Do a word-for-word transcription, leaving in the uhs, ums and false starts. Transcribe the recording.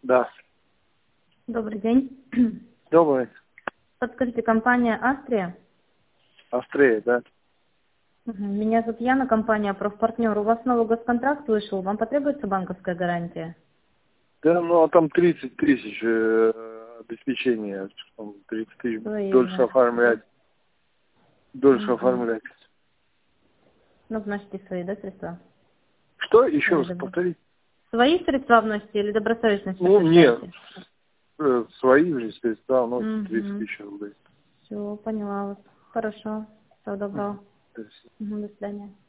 Да. Добрый день. Добрый. Подскажите, компания Австрия? Австрия, да. Мгм. Меня зовут Яна, компания «Профпартнер». У вас новый госконтракт вышел, вам потребуется банковская гарантия? Да, ну а там тридцать тысяч э, обеспечения. Там тридцать тысяч Свои дольше уже. оформлять. Дольше Мгм. оформлять. Ну, вносите свои, да, средства? Что? Еще Или раз добро... повторить. Свои средства вносите или добросовестность Ну, нет. подтверждаете? Э, Свои же средства, ну, тридцать Угу. тысяч рублей. Все, поняла вас. Хорошо. Всего Мгм. доброго. То есть Мгм, до свидания.